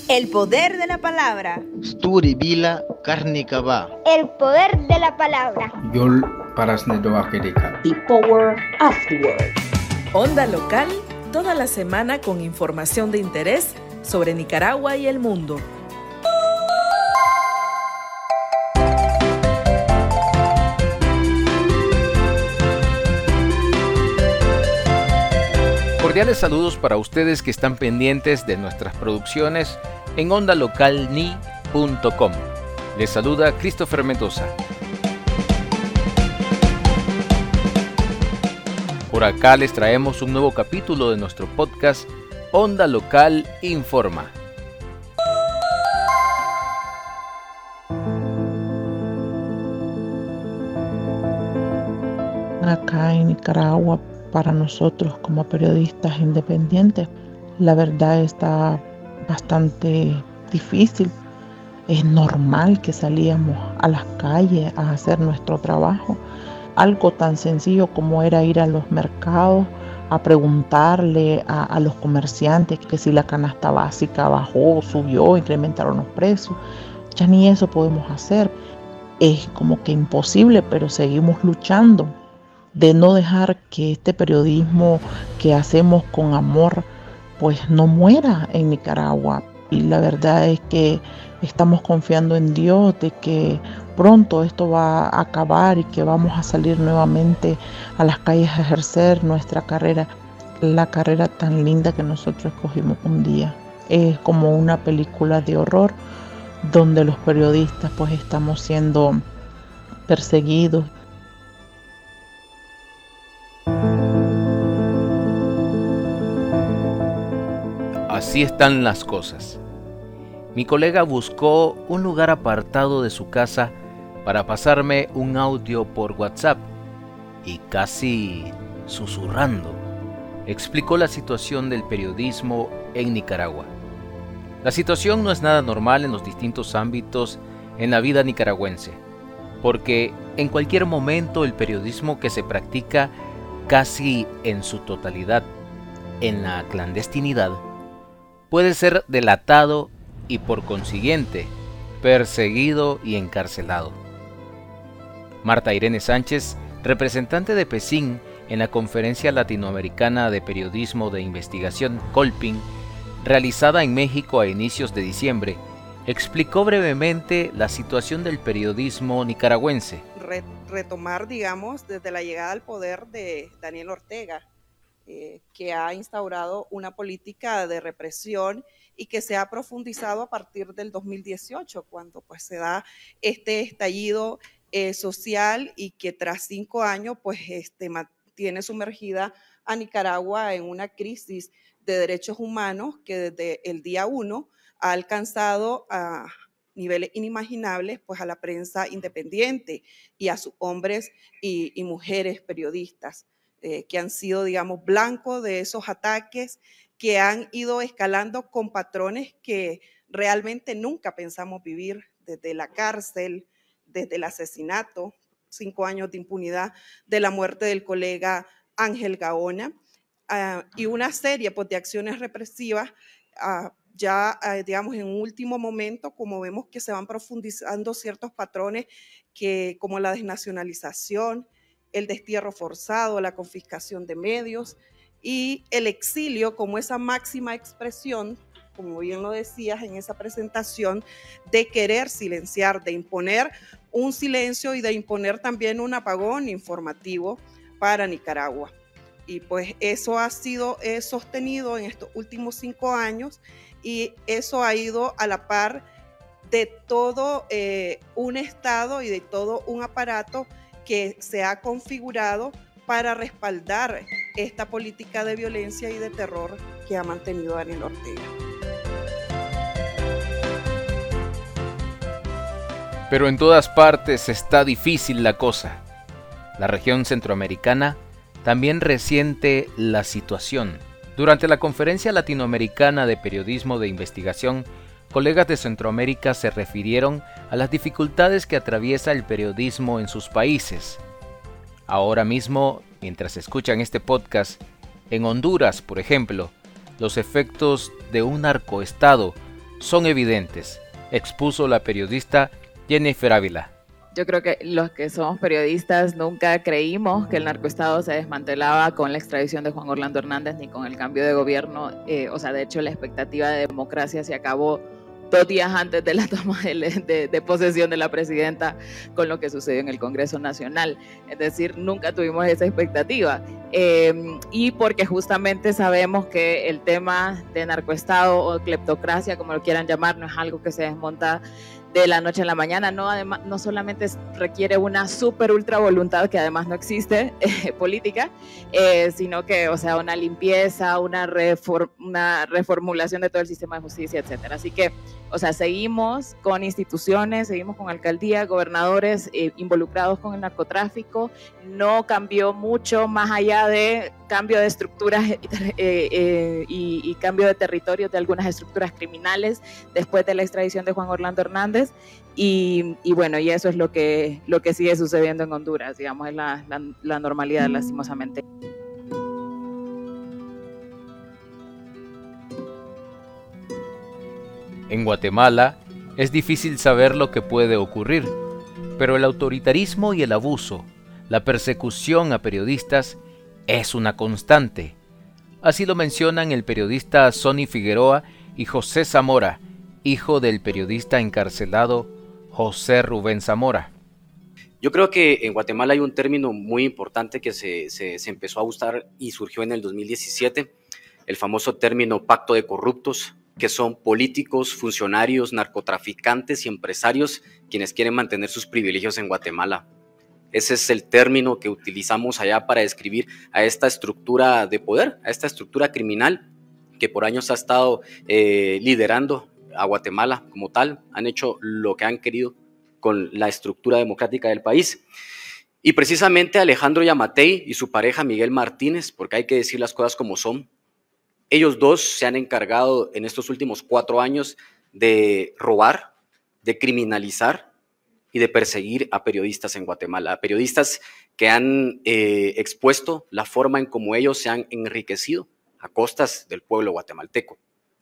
El poder de la palabra. Sturi Vila Karnikava. El poder de la palabra. Yol Parasnedoakedeka. The Power of the Word. Onda local, toda la semana con información de interés sobre Nicaragua y el mundo. Cordiales saludos para ustedes que están pendientes de nuestras producciones en ondalocalni.com. Les saluda Christopher Mendoza. Por acá les traemos un nuevo capítulo de nuestro podcast Onda Local Informa. Acá en Nicaragua, para nosotros como periodistas independientes, la verdad está bastante difícil. Es normal que salíamos a las calles a hacer nuestro trabajo. Algo tan sencillo como era ir a los mercados a preguntarle a los comerciantes que si la canasta básica bajó, subió, incrementaron los precios. Ya ni eso podemos hacer. Es como que imposible, pero seguimos luchando de no dejar que este periodismo que hacemos con amor pues no muera en Nicaragua. Y la verdad es que estamos confiando en Dios de que pronto esto va a acabar y que vamos a salir nuevamente a las calles a ejercer nuestra carrera, la carrera tan linda que nosotros escogimos un día. Es como una película de horror donde los periodistas pues estamos siendo perseguidos. Así están las cosas. Mi colega buscó un lugar apartado de su casa para pasarme un audio por WhatsApp y casi susurrando explicó la situación del periodismo en Nicaragua. La situación no es nada normal en los distintos ámbitos en la vida nicaragüense, porque en cualquier momento el periodismo que se practica casi en su totalidad en la clandestinidad puede ser delatado y por consiguiente perseguido y encarcelado. Marta Irene Sánchez, representante de PECIN en la Conferencia Latinoamericana de Periodismo de Investigación Colpin, realizada en México a inicios de diciembre, explicó brevemente la situación del periodismo nicaragüense. Retomar, digamos, desde la llegada al poder de Daniel Ortega, que ha instaurado una política de represión y que se ha profundizado a partir del 2018, cuando pues se da este estallido social y que tras 5 años pues mantiene sumergida a Nicaragua en una crisis de derechos humanos que desde el día 1 ha alcanzado a niveles inimaginables pues a la prensa independiente y a sus hombres y mujeres periodistas. Que han sido, digamos, blancos de esos ataques, que han ido escalando con patrones que realmente nunca pensamos vivir, desde la cárcel, desde el asesinato, 5 años de impunidad de la muerte del colega Ángel Gaona, y una serie pues, de acciones represivas, digamos, en un último momento, como vemos que se van profundizando ciertos patrones como la desnacionalización, el destierro forzado, la confiscación de medios y el exilio como esa máxima expresión, como bien lo decías en esa presentación, de querer silenciar, de imponer un silencio y de imponer también un apagón informativo para Nicaragua. Y pues eso ha sido sostenido en estos últimos 5 años y eso ha ido a la par de todo un Estado y de todo un aparato que se ha configurado para respaldar esta política de violencia y de terror que ha mantenido Daniel Ortega. Pero en todas partes está difícil la cosa. La región centroamericana también resiente la situación. Durante la Conferencia Latinoamericana de Periodismo de Investigación, colegas de Centroamérica se refirieron a las dificultades que atraviesa el periodismo en sus países. Ahora mismo, mientras escuchan este podcast, en Honduras, por ejemplo, los efectos de un narcoestado son evidentes, expuso la periodista Jennifer Ávila. Yo creo que los que somos periodistas nunca creímos que el narcoestado se desmantelaba con la extradición de Juan Orlando Hernández ni con el cambio de gobierno. De hecho, la expectativa de democracia se acabó 2 días antes de la toma de posesión de la presidenta con lo que sucedió en el Congreso Nacional. Es decir, nunca tuvimos esa expectativa. Y porque justamente sabemos que el tema de narcoestado o cleptocracia, como lo quieran llamar, no es algo que se desmonta de la noche a la mañana, además, no solamente requiere una super ultra voluntad, que además no existe, política, sino que, una limpieza, una reformulación de todo el sistema de justicia, etcétera. Así que, seguimos con instituciones, seguimos con alcaldías, gobernadores involucrados con el narcotráfico. No cambió mucho más allá de cambio de estructuras y cambio de territorios de algunas estructuras criminales después de la extradición de Juan Orlando Hernández. Y eso es lo que sigue sucediendo en Honduras, digamos, es la normalidad, lastimosamente. En Guatemala es difícil saber lo que puede ocurrir, pero el autoritarismo y el abuso, la persecución a periodistas, es una constante. Así lo mencionan el periodista Sonny Figueroa y José Zamora, hijo del periodista encarcelado José Rubén Zamora. Yo creo que en Guatemala hay un término muy importante que se empezó a usar y surgió en el 2017, el famoso término pacto de corruptos, que son políticos, funcionarios, narcotraficantes y empresarios quienes quieren mantener sus privilegios en Guatemala. Ese es el término que utilizamos allá para describir a esta estructura de poder, a esta estructura criminal que por años ha estado liderando a Guatemala como tal. Han hecho lo que han querido con la estructura democrática del país. Y precisamente Alejandro Yamatei y su pareja Miguel Martínez, porque hay que decir las cosas como son, ellos dos se han encargado en estos últimos 4 años de robar, de criminalizar y de perseguir a periodistas en Guatemala, a periodistas que han expuesto la forma en cómo ellos se han enriquecido a costas del pueblo guatemalteco.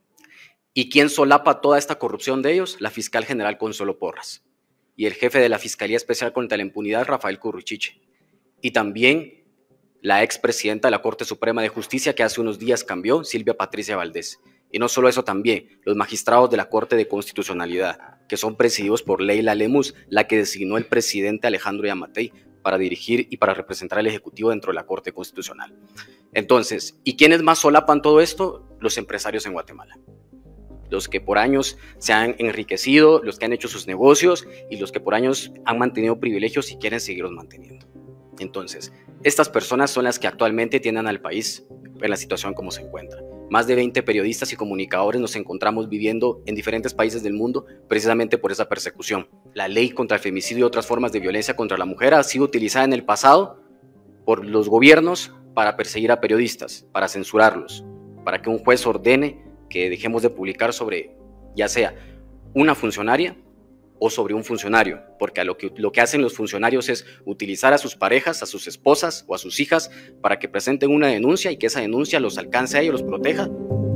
¿Y quién solapa toda esta corrupción de ellos? La fiscal general Consuelo Porras y el jefe de la Fiscalía Especial contra la Impunidad, Rafael Curruchiche, y también la expresidenta de la Corte Suprema de Justicia que hace unos días cambió, Silvia Patricia Valdés. Y no solo eso, también los magistrados de la Corte de Constitucionalidad, que son presididos por Leila Lemus, la que designó el presidente Alejandro Yamatei para dirigir y para representar al Ejecutivo dentro de la Corte Constitucional. Entonces, ¿y quiénes más solapan todo esto? Los empresarios en Guatemala. Los que por años se han enriquecido, los que han hecho sus negocios y los que por años han mantenido privilegios y quieren seguirlos manteniendo. Entonces, estas personas son las que actualmente tienen al país en la situación como se encuentra. Más de 20 periodistas y comunicadores nos encontramos viviendo en diferentes países del mundo precisamente por esa persecución. La ley contra el femicidio y otras formas de violencia contra la mujer ha sido utilizada en el pasado por los gobiernos para perseguir a periodistas, para censurarlos, para que un juez ordene que dejemos de publicar sobre, ya sea una funcionaria o sobre un funcionario, porque lo que hacen los funcionarios es utilizar a sus parejas, a sus esposas o a sus hijas para que presenten una denuncia y que esa denuncia los alcance a ellos, los proteja.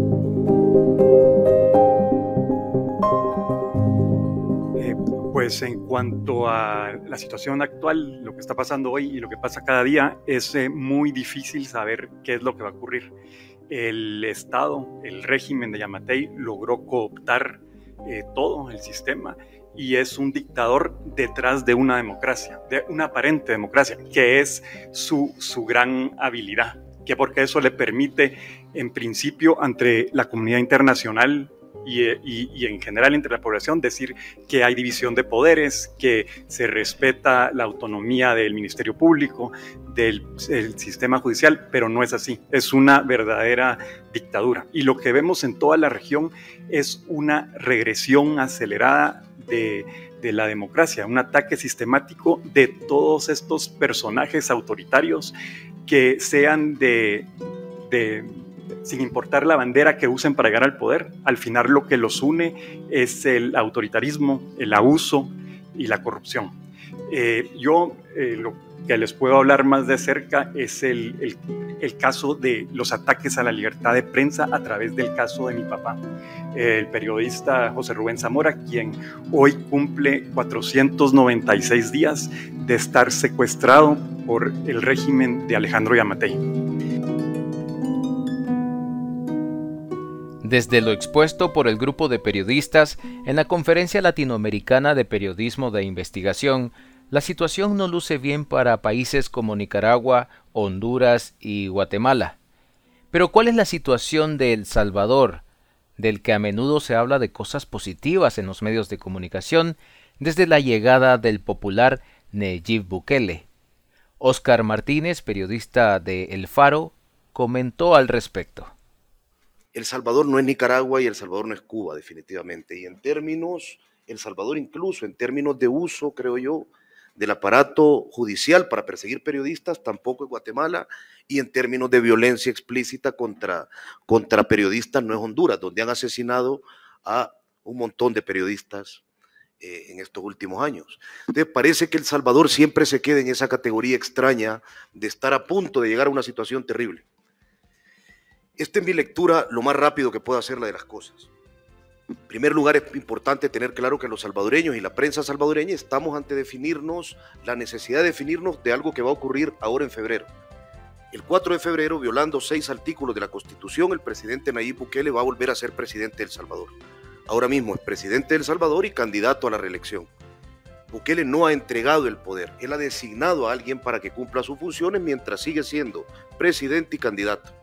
Pues en cuanto a la situación actual, lo que está pasando hoy y lo que pasa cada día, es muy difícil saber qué es lo que va a ocurrir. El Estado, el régimen de Yamatei logró cooptar todo el sistema y es un dictador detrás de una democracia, de una aparente democracia, que es su gran habilidad, que porque eso le permite, en principio, ante la comunidad internacional y en general entre la población, decir que hay división de poderes, que se respeta la autonomía del Ministerio Público, del sistema judicial, pero no es así, es una verdadera dictadura. Y lo que vemos en toda la región es una regresión acelerada de la democracia, un ataque sistemático de todos estos personajes autoritarios que sean sin importar la bandera que usen para llegar al poder, al final lo que los une es el autoritarismo, el abuso y la corrupción. Lo que les puedo hablar más de cerca es el caso de los ataques a la libertad de prensa a través del caso de mi papá, el periodista José Rubén Zamora, quien hoy cumple 496 días de estar secuestrado por el régimen de Alejandro Yamatei. Desde lo expuesto por el grupo de periodistas en la Conferencia Latinoamericana de Periodismo de Investigación, la situación no luce bien para países como Nicaragua, Honduras y Guatemala. Pero ¿cuál es la situación de El Salvador, del que a menudo se habla de cosas positivas en los medios de comunicación desde la llegada del popular Nayib Bukele? Óscar Martínez, periodista de El Faro, comentó al respecto. El Salvador no es Nicaragua y El Salvador no es Cuba, definitivamente. Y en términos, El Salvador incluso en términos de uso, creo yo, del aparato judicial para perseguir periodistas, tampoco es Guatemala, y en términos de violencia explícita contra periodistas no es Honduras, donde han asesinado a un montón de periodistas en estos últimos años. Entonces parece que El Salvador siempre se queda en esa categoría extraña de estar a punto de llegar a una situación terrible. Esta es mi lectura lo más rápido que puedo hacerla de las cosas. En primer lugar, es importante tener claro que los salvadoreños y la prensa salvadoreña estamos ante la necesidad de definirnos de algo que va a ocurrir ahora en febrero. El 4 de febrero, violando 6 artículos de la Constitución, el presidente Nayib Bukele va a volver a ser presidente de El Salvador. Ahora mismo es presidente de El Salvador y candidato a la reelección. Bukele no ha entregado el poder, él ha designado a alguien para que cumpla sus funciones mientras sigue siendo presidente y candidato.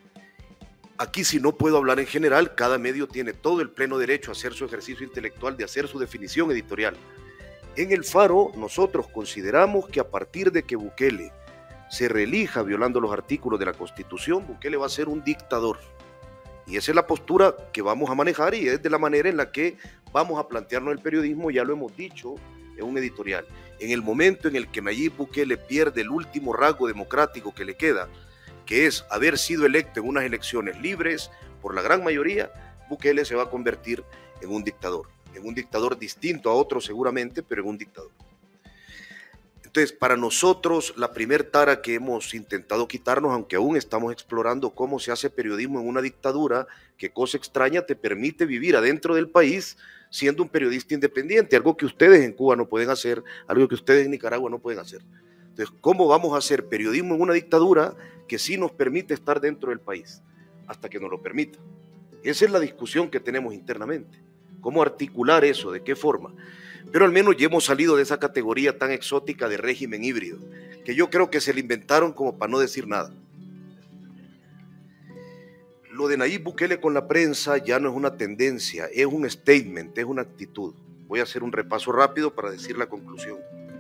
Aquí, si no puedo hablar en general, cada medio tiene todo el pleno derecho a hacer su ejercicio intelectual, de hacer su definición editorial. En El Faro, nosotros consideramos que a partir de que Bukele se reelija violando los artículos de la Constitución, Bukele va a ser un dictador. Y esa es la postura que vamos a manejar y es de la manera en la que vamos a plantearnos el periodismo, ya lo hemos dicho en un editorial. En el momento en el que Nayib Bukele pierde el último rasgo democrático que le queda, que es haber sido electo en unas elecciones libres por la gran mayoría, Bukele se va a convertir en un dictador distinto a otros seguramente, pero en un dictador. Entonces, para nosotros, la primer tara que hemos intentado quitarnos, aunque aún estamos explorando cómo se hace periodismo en una dictadura, que cosa extraña te permite vivir adentro del país siendo un periodista independiente, algo que ustedes en Cuba no pueden hacer, algo que ustedes en Nicaragua no pueden hacer. Entonces, ¿cómo vamos a hacer periodismo en una dictadura que sí nos permite estar dentro del país? Hasta que nos lo permita. Esa es la discusión que tenemos internamente. ¿Cómo articular eso? ¿De qué forma? Pero al menos ya hemos salido de esa categoría tan exótica de régimen híbrido, que yo creo que se le inventaron como para no decir nada. Lo de Nayib Bukele con la prensa ya no es una tendencia, es un statement, es una actitud. Voy a hacer un repaso rápido para decir la conclusión.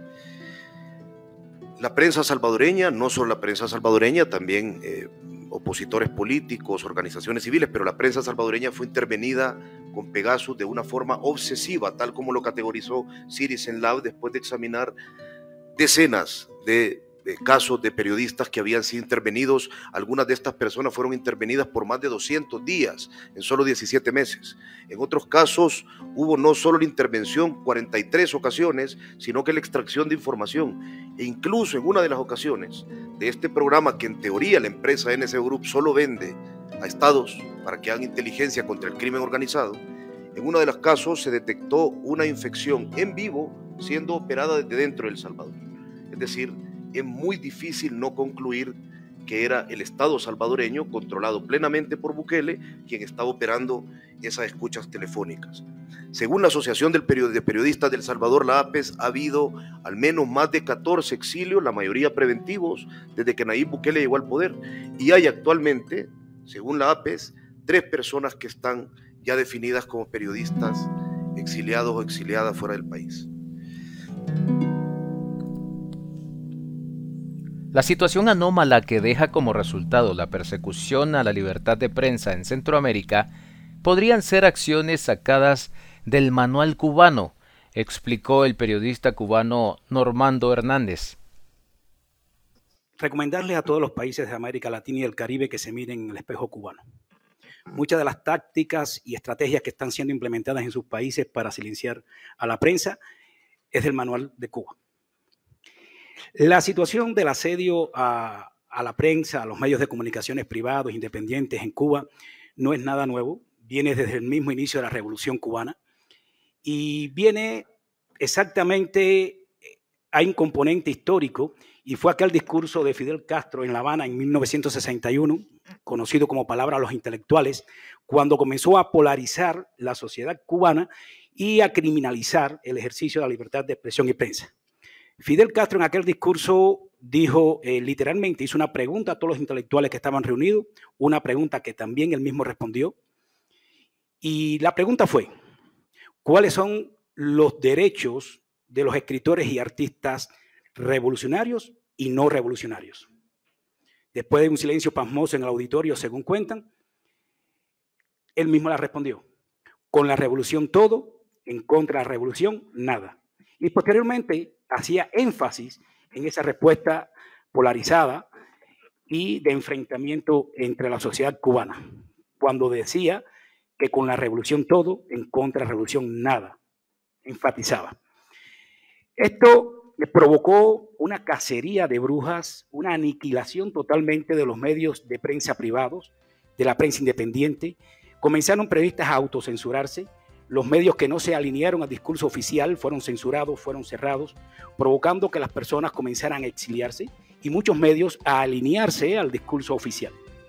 La prensa salvadoreña, no solo la prensa salvadoreña, también opositores políticos, organizaciones civiles, pero la prensa salvadoreña fue intervenida con Pegasus de una forma obsesiva, tal como lo categorizó Citizen Lab después de examinar decenas de casos de periodistas que habían sido intervenidos. Algunas de estas personas fueron intervenidas por más de 200 días en solo 17 meses. En otros casos hubo no solo la intervención 43 ocasiones, sino que la extracción de información. E incluso en una de las ocasiones de este programa, que en teoría la empresa NSO Group solo vende a estados para que hagan inteligencia contra el crimen organizado, en uno de los casos se detectó una infección en vivo siendo operada desde dentro de El Salvador. Es decir, es muy difícil no concluir que era el Estado salvadoreño, controlado plenamente por Bukele, quien estaba operando esas escuchas telefónicas. Según la Asociación de Periodistas del Salvador, la APES, ha habido al menos más de 14 exilios, la mayoría preventivos, desde que Nayib Bukele llegó al poder. Y hay actualmente, según la APES, 3 personas que están ya definidas como periodistas exiliados o exiliadas fuera del país. La situación anómala que deja como resultado la persecución a la libertad de prensa en Centroamérica podrían ser acciones sacadas del manual cubano, explicó el periodista cubano Normando Hernández. Recomendarle a todos los países de América Latina y el Caribe que se miren en el espejo cubano. Muchas de las tácticas y estrategias que están siendo implementadas en sus países para silenciar a la prensa es del manual de Cuba. La situación del asedio a la prensa, a los medios de comunicaciones privados, independientes en Cuba, no es nada nuevo. Viene desde el mismo inicio de la Revolución Cubana y viene exactamente, hay un componente histórico, y fue aquel discurso de Fidel Castro en La Habana en 1961, conocido como Palabra a los Intelectuales, cuando comenzó a polarizar la sociedad cubana y a criminalizar el ejercicio de la libertad de expresión y prensa. Fidel Castro en aquel discurso dijo, literalmente hizo una pregunta a todos los intelectuales que estaban reunidos, una pregunta que también él mismo respondió, y la pregunta fue, ¿cuáles son los derechos de los escritores y artistas revolucionarios y no revolucionarios? Después de un silencio pasmoso en el auditorio, según cuentan, él mismo la respondió, con la revolución todo, en contra de la revolución nada. Y posteriormente hacía énfasis en esa respuesta polarizada y de enfrentamiento entre la sociedad cubana, cuando decía que con la revolución todo, en contra de la revolución nada, enfatizaba. Esto provocó una cacería de brujas, una aniquilación totalmente de los medios de prensa privados, de la prensa independiente. Comenzaron periodistas a autocensurarse, los medios que no se alinearon al discurso oficial fueron censurados, fueron cerrados, provocando que las personas comenzaran a exiliarse y muchos medios a alinearse al discurso oficial.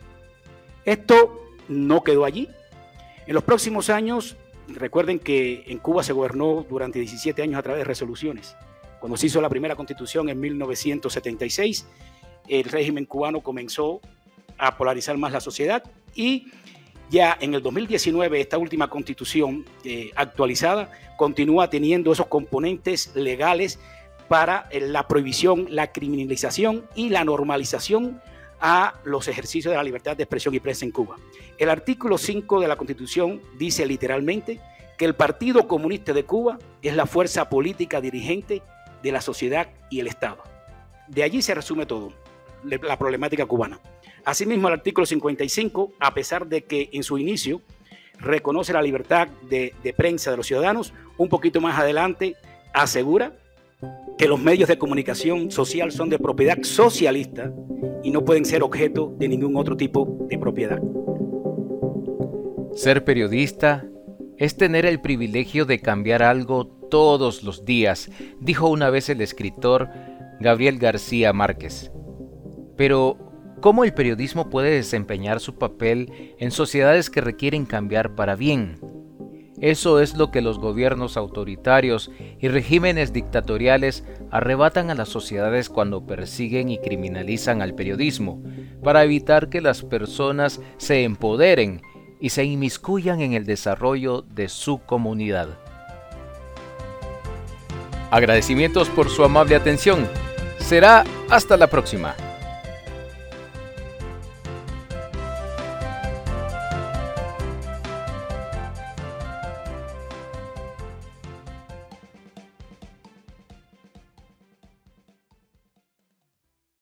Esto no quedó allí. En los próximos años, recuerden que en Cuba se gobernó durante 17 años a través de resoluciones. Cuando se hizo la primera constitución en 1976, el régimen cubano comenzó a polarizar más la sociedad y ya en el 2019 esta última constitución actualizada continúa teniendo esos componentes legales para la prohibición, la criminalización y la normalización a los ejercicios de la libertad de expresión y prensa en Cuba. El artículo 5 de la Constitución dice literalmente que el Partido Comunista de Cuba es la fuerza política dirigente de la sociedad y el Estado. De allí se resume todo, la problemática cubana. Asimismo, el artículo 55, a pesar de que en su inicio reconoce la libertad de prensa de los ciudadanos, un poquito más adelante asegura que los medios de comunicación social son de propiedad socialista y no pueden ser objeto de ningún otro tipo de propiedad. Ser periodista es tener el privilegio de cambiar algo todos los días, dijo una vez el escritor Gabriel García Márquez. Pero, ¿cómo el periodismo puede desempeñar su papel en sociedades que requieren cambiar para bien? Eso es lo que los gobiernos autoritarios y regímenes dictatoriales arrebatan a las sociedades cuando persiguen y criminalizan al periodismo, para evitar que las personas se empoderen y se inmiscuyan en el desarrollo de su comunidad. Agradecimientos por su amable atención. Será hasta la próxima.